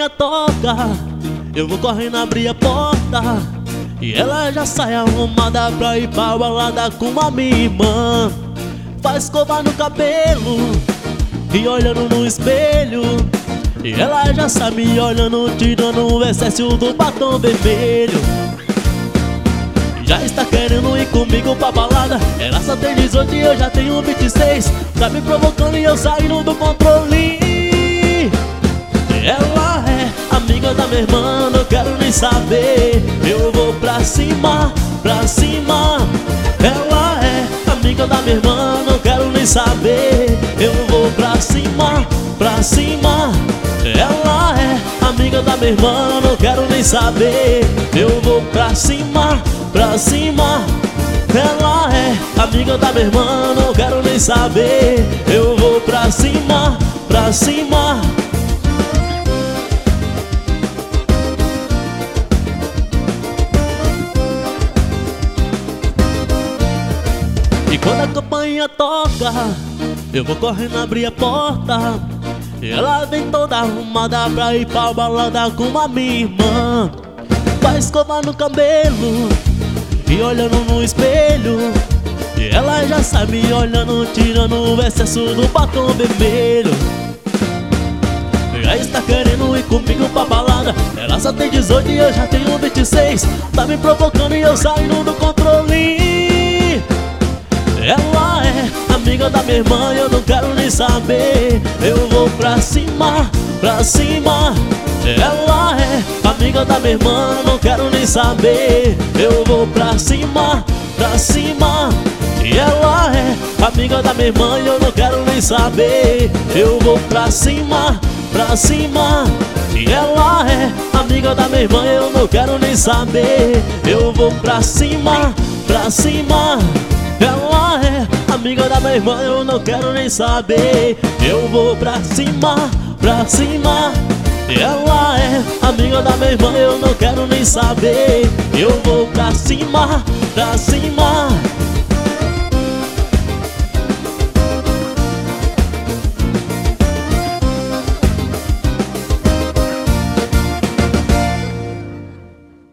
campainha toca, eu vou correndo abrir a porta, e ela já sai arrumada pra ir pra balada com a minha irmã. Faz escova no cabelo e olhando no espelho, e ela já sai me olhando, tirando o excesso do batom vermelho. Já está querendo ir comigo pra balada, ela só tem 18 e eu já tenho 26. Tá me provocando e eu saindo do controle. Ela é amiga da minha irmã, não quero nem saber. Eu vou pra cima, pra cima. Ela é amiga da minha irmã, não quero nem saber. Eu vou pra cima, pra cima. Ela é amiga da minha irmã, não quero nem saber. Eu vou pra cima, pra cima. Ela é amiga da minha irmã, não quero nem saber. Eu vou pra cima, pra cima. E quando a campainha toca, eu vou correndo abrir a porta, e ela vem toda arrumada pra ir pra balada com a minha irmã. Vai escovar no cabelo e olhando no espelho, e ela já sai me olhando, tirando o excesso do batom vermelho. Já está querendo ir comigo pra balada, ela só tem 18 e eu já tenho 26. Tá me provocando e eu saindo do controle. Ela é amiga da minha irmã, eu não quero nem saber. Eu vou pra cima, pra cima. Ela é amiga da minha irmã, não quero nem saber. Eu vou pra cima, pra cima. E ela é amiga da minha irmã, eu não quero nem saber. Eu vou pra cima, pra cima. E ela é amiga da minha irmã, eu não quero nem saber. Eu vou pra cima, pra cima. Ela é amiga da minha irmã, eu não quero nem saber. Eu vou pra cima, pra cima. Ela é amiga da minha irmã, eu não quero nem saber. Eu vou pra cima, pra cima.